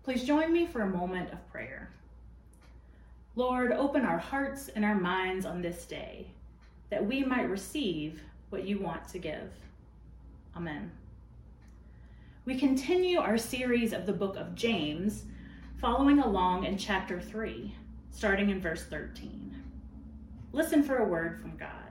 Please join me for a moment of prayer. Lord, open our hearts and our minds on this day, that we might receive what you want to give. Amen. We continue our series of the book of James, following along in chapter 3, starting in verse 13. Listen for a word from God.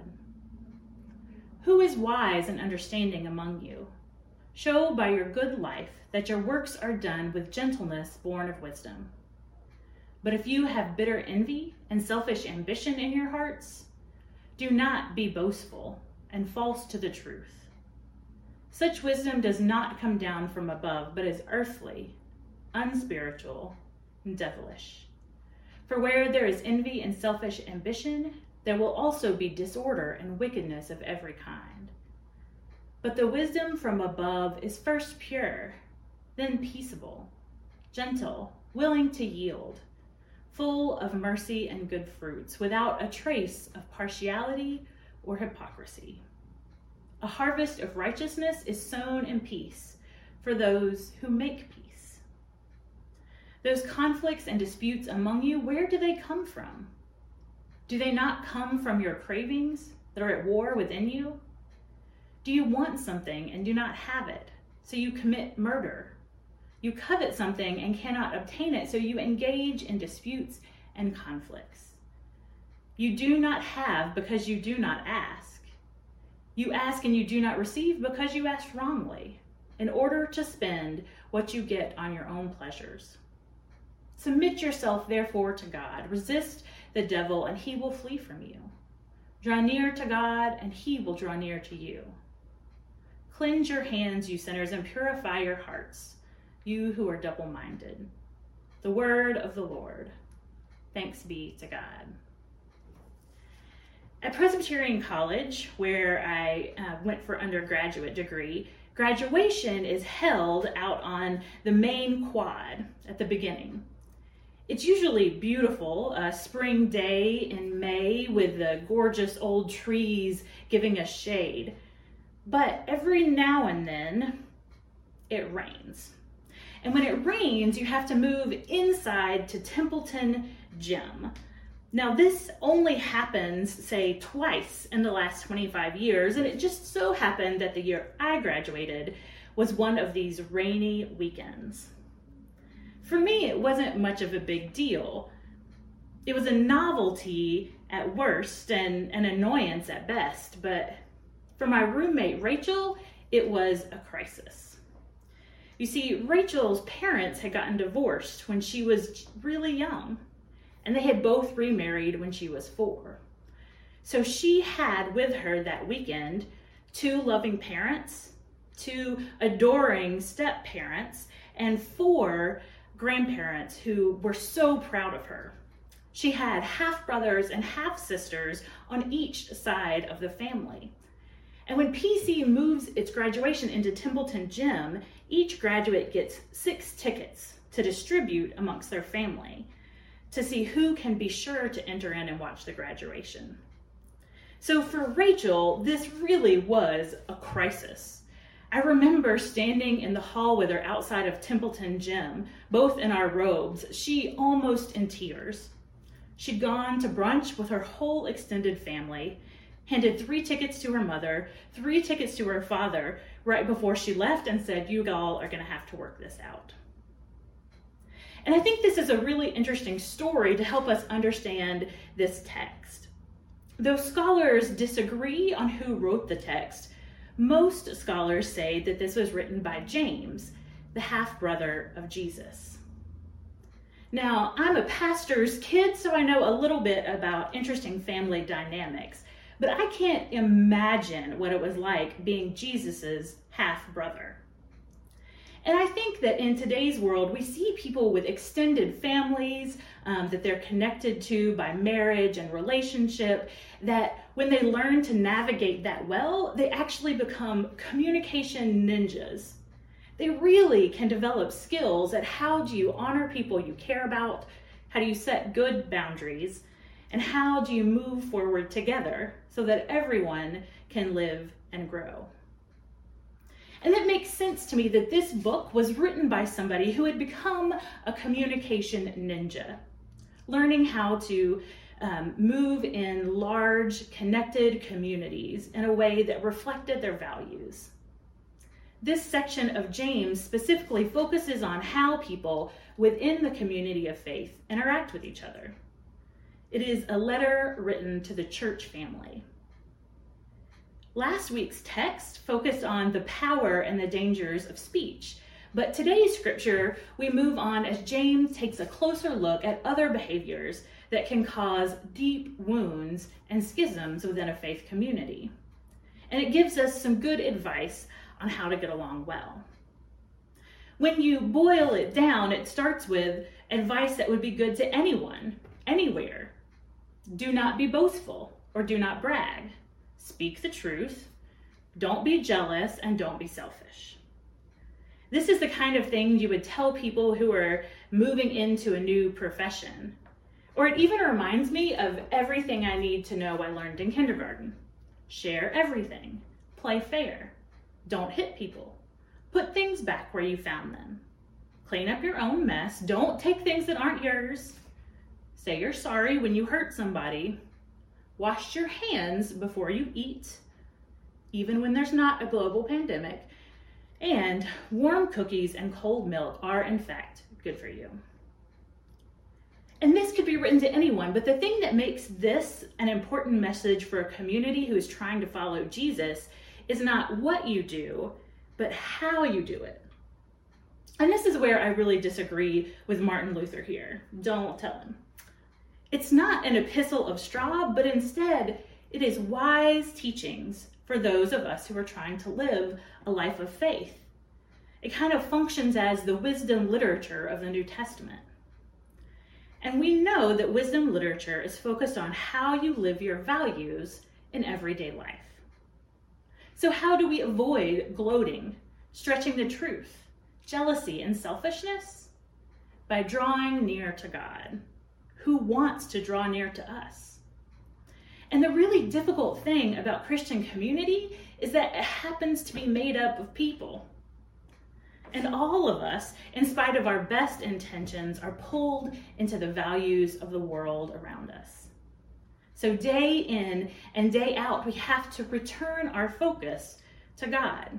Who is wise and understanding among you? Show by your good life that your works are done with gentleness born of wisdom. But if you have bitter envy and selfish ambition in your hearts, do not be boastful and false to the truth. Such wisdom does not come down from above, but is earthly, unspiritual, and devilish. For where there is envy and selfish ambition, there will also be disorder and wickedness of every kind. But the wisdom from above is first pure, then peaceable, gentle, willing to yield, full of mercy and good fruits, without a trace of partiality or hypocrisy. A harvest of righteousness is sown in peace for those who make peace. Those conflicts and disputes among you, where do they come from? Do they not come from your cravings that are at war within you? Do you want something and do not have it, so you commit murder? You covet something and cannot obtain it, so you engage in disputes and conflicts. You do not have because you do not ask. You ask and you do not receive because you ask wrongly, in order to spend what you get on your own pleasures. Submit yourself, therefore, to God. Resist the devil, and he will flee from you. Draw near to God, and he will draw near to you. Cleanse your hands, you sinners, and purify your hearts, you who are double-minded. The word of the Lord. Thanks be to God. At Presbyterian College, where I went for undergraduate degree, graduation is held out on the main quad at the beginning. It's usually beautiful, a spring day in May with the gorgeous old trees giving us shade. But every now and then, it rains. And when it rains, you have to move inside to Templeton Gym. Now, this only happens, say, twice in the last 25 years, and it just so happened that the year I graduated was one of these rainy weekends. For me, it wasn't much of a big deal. It was a novelty at worst and an annoyance at best, but for my roommate, Rachel, it was a crisis. You see, Rachel's parents had gotten divorced when she was really young, and they had both remarried when she was 4. So she had with her that weekend 2 loving parents, 2 adoring step-parents, and 4 grandparents who were so proud of her. She had half-brothers and half-sisters on each side of the family. And when PC moves its graduation into Templeton Gym, each graduate gets 6 tickets to distribute amongst their family to see who can be sure to enter in and watch the graduation. So for Rachel, this really was a crisis. I remember standing in the hall with her outside of Templeton Gym, both in our robes, she almost in tears. She'd gone to brunch with her whole extended family, handed 3 tickets to her mother, 3 tickets to her father right before she left, and said, "You all are going to have to work this out." And I think this is a really interesting story to help us understand this text. Though scholars disagree on who wrote the text, most scholars say that this was written by James, the half-brother of Jesus. Now, I'm a pastor's kid, so I know a little bit about interesting family dynamics, but I can't imagine what it was like being Jesus's half-brother. And I think that in today's world, we see people with extended families that they're connected to by marriage and relationship, that when they learn to navigate that well, they actually become communication ninjas. They really can develop skills at how do you honor people you care about, how do you set good boundaries, and how do you move forward together so that everyone can live and grow. And it makes sense to me that this book was written by somebody who had become a communication ninja, learning how to move in large, connected communities in a way that reflected their values. This section of James specifically focuses on how people within the community of faith interact with each other. It is a letter written to the church family. Last week's text focused on the power and the dangers of speech, but today's scripture, we move on as James takes a closer look at other behaviors that can cause deep wounds and schisms within a faith community. And it gives us some good advice on how to get along well. When you boil it down, it starts with advice that would be good to anyone, anywhere. Do not be boastful or do not brag. Speak the truth. Don't be jealous and don't be selfish. This is the kind of thing you would tell people who are moving into a new profession. Or it even reminds me of everything I need to know I learned in kindergarten. Share everything. Play fair. Don't hit people. Put things back where you found them. Clean up your own mess. Don't take things that aren't yours. Say you're sorry when you hurt somebody. Wash your hands before you eat, even when there's not a global pandemic. And warm cookies and cold milk are, in fact, good for you. And this could be written to anyone, but the thing that makes this an important message for a community who is trying to follow Jesus is not what you do, but how you do it. And this is where I really disagree with Martin Luther here. Don't tell him. It's not an epistle of straw, but instead it is wise teachings for those of us who are trying to live a life of faith. It kind of functions as the wisdom literature of the New Testament. And we know that wisdom literature is focused on how you live your values in everyday life. So how do we avoid gloating, stretching the truth, jealousy, and selfishness? By drawing near to God, who wants to draw near to us. And the really difficult thing about Christian community is that it happens to be made up of people. And all of us, in spite of our best intentions, are pulled into the values of the world around us. So day in and day out, we have to return our focus to God.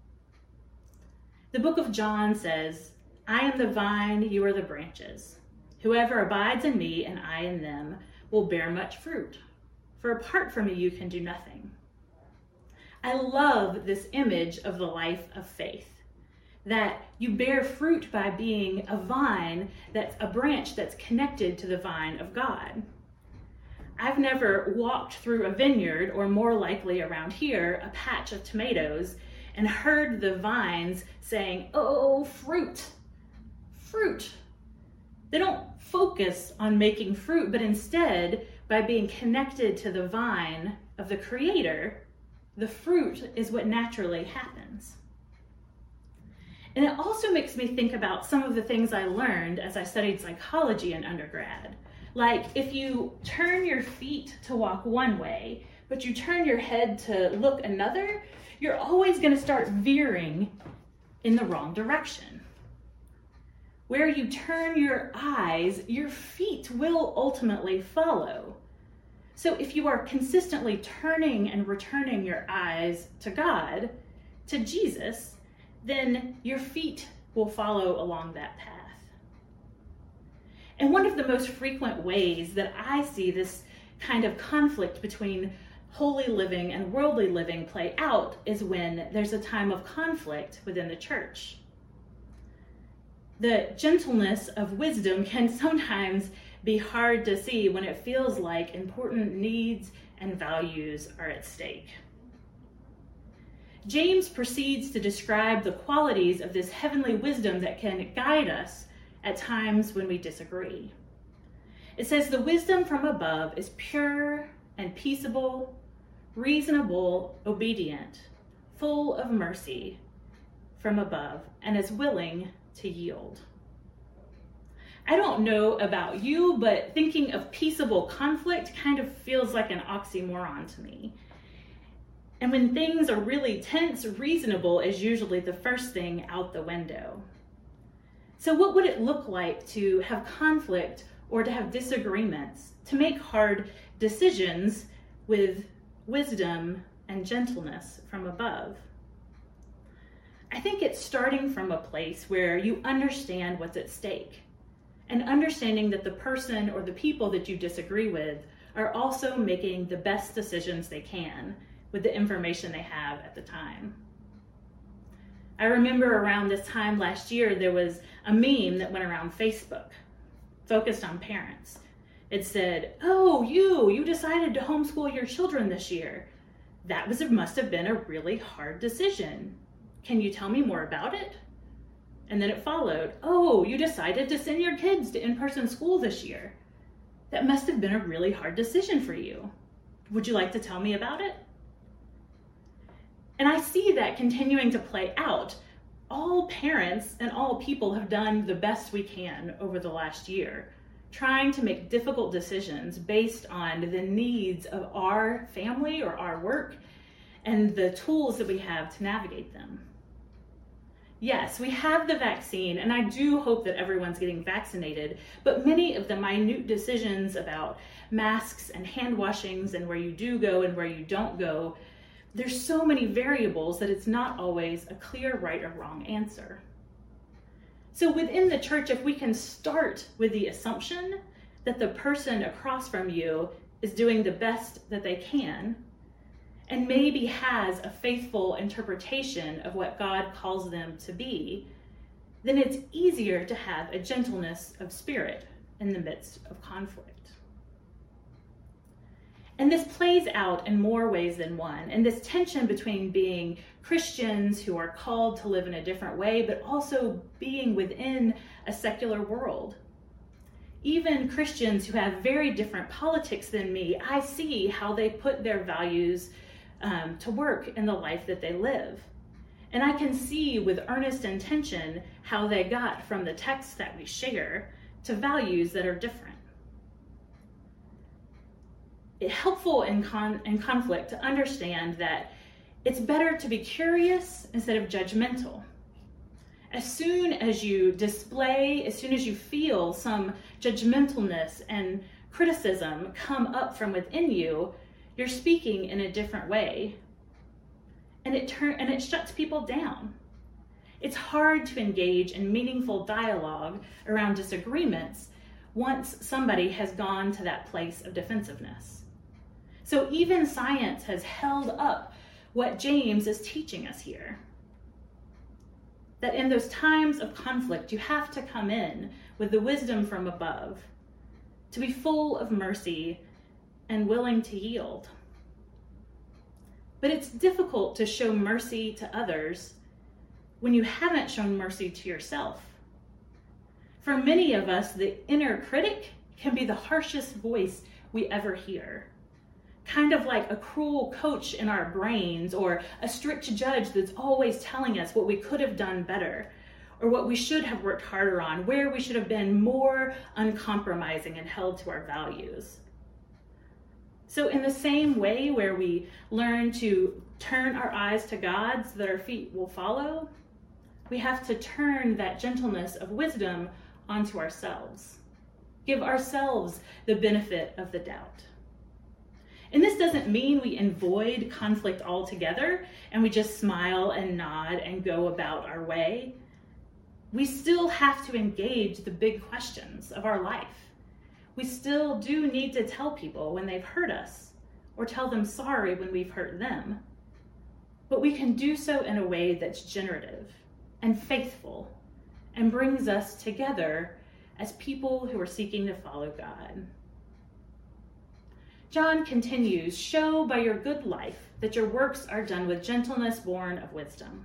The book of John says, I am the vine, you are the branches. Whoever abides in me and I in them will bear much fruit. For apart from me, you can do nothing. I love this image of the life of faith, that you bear fruit by being a vine, that's a branch that's connected to the vine of God. I've never walked through a vineyard, or more likely around here, a patch of tomatoes, and heard the vines saying, oh, fruit, fruit. They don't focus on making fruit, but instead, by being connected to the vine of the Creator, the fruit is what naturally happens. And it also makes me think about some of the things I learned as I studied psychology in undergrad. Like if you turn your feet to walk one way, but you turn your head to look another, you're always going to start veering in the wrong direction. Where you turn your eyes, your feet will ultimately follow. So if you are consistently turning and returning your eyes to God, to Jesus, then your feet will follow along that path. And one of the most frequent ways that I see this kind of conflict between holy living and worldly living play out is when there's a time of conflict within the church. The gentleness of wisdom can sometimes be hard to see when it feels like important needs and values are at stake. James proceeds to describe the qualities of this heavenly wisdom that can guide us at times when we disagree. It says the wisdom from above is pure and peaceable, reasonable, obedient, full of mercy from above, and is willing to yield. I don't know about you, but thinking of peaceable conflict kind of feels like an oxymoron to me. And when things are really tense, reasonable is usually the first thing out the window. So what would it look like to have conflict or to have disagreements, to make hard decisions with wisdom and gentleness from above? I think it's starting from a place where you understand what's at stake, and understanding that the person or the people that you disagree with are also making the best decisions they can with the information they have at the time. I remember around this time last year, there was a meme that went around Facebook focused on parents. It said, "Oh, you decided to homeschool your children this year. Must have been a really hard decision. Can you tell me more about it?" And then it followed, "Oh, you decided to send your kids to in-person school this year. That must have been a really hard decision for you. Would you like to tell me about it?" And I see that continuing to play out. All parents and all people have done the best we can over the last year, trying to make difficult decisions based on the needs of our family or our work and the tools that we have to navigate them. Yes, we have the vaccine, and I do hope that everyone's getting vaccinated, but many of the minute decisions about masks and hand washings and where you do go and where you don't go, there's so many variables that it's not always a clear right or wrong answer. So within the church, if we can start with the assumption that the person across from you is doing the best that they can, and maybe has a faithful interpretation of what God calls them to be, then it's easier to have a gentleness of spirit in the midst of conflict. And this plays out in more ways than one, and this tension between being Christians who are called to live in a different way, but also being within a secular world. Even Christians who have very different politics than me, I see how they put their values to work in the life that they live. And I can see with earnest intention how they got from the texts that we share to values that are different. It's helpful in conflict to understand that it's better to be curious instead of judgmental. As soon as you feel some judgmentalness and criticism come up from within you, you're speaking in a different way. And it shuts people down. It's hard to engage in meaningful dialogue around disagreements once somebody has gone to that place of defensiveness. So even science has held up what James is teaching us here. That in those times of conflict, you have to come in with the wisdom from above, to be full of mercy and willing to yield. But it's difficult to show mercy to others when you haven't shown mercy to yourself. For many of us, the inner critic can be the harshest voice we ever hear. Kind of like a cruel coach in our brains, or a strict judge that's always telling us what we could have done better, or what we should have worked harder on, where we should have been more uncompromising and held to our values. So in the same way where we learn to turn our eyes to God so that our feet will follow, we have to turn that gentleness of wisdom onto ourselves. Give ourselves the benefit of the doubt. And this doesn't mean we avoid conflict altogether and we just smile and nod and go about our way. We still have to engage the big questions of our life. We still do need to tell people when they've hurt us, or tell them sorry when we've hurt them. But we can do so in a way that's generative and faithful and brings us together as people who are seeking to follow God. John continues, "Show by your good life that your works are done with gentleness born of wisdom."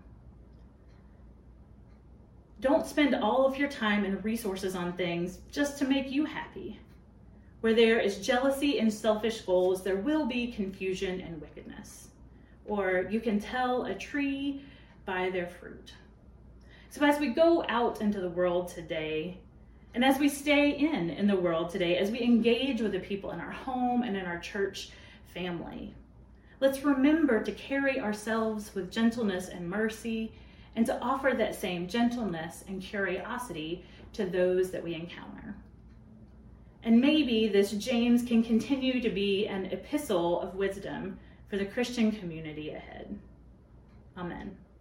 Don't spend all of your time and resources on things just to make you happy. Where there is jealousy and selfish goals, there will be confusion and wickedness. Or you can tell a tree by their fruit. So as we go out into the world today, and as we stay in the world today, as we engage with the people in our home and in our church family, let's remember to carry ourselves with gentleness and mercy, and to offer that same gentleness and curiosity to those that we encounter. And maybe this James can continue to be an epistle of wisdom for the Christian community ahead. Amen.